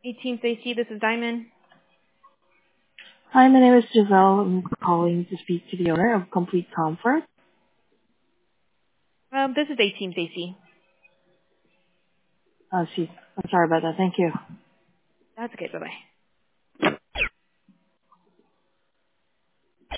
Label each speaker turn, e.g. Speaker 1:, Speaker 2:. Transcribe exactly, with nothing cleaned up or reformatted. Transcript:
Speaker 1: eighteenth A C, this is Diamond.
Speaker 2: Hi, my name is Giselle. I'm calling to speak to the owner of Complete Comfort.
Speaker 1: Um, this is eighteenth A C.
Speaker 2: Uh, see, I'm sorry about that. Thank you.
Speaker 1: That's okay, bye-bye.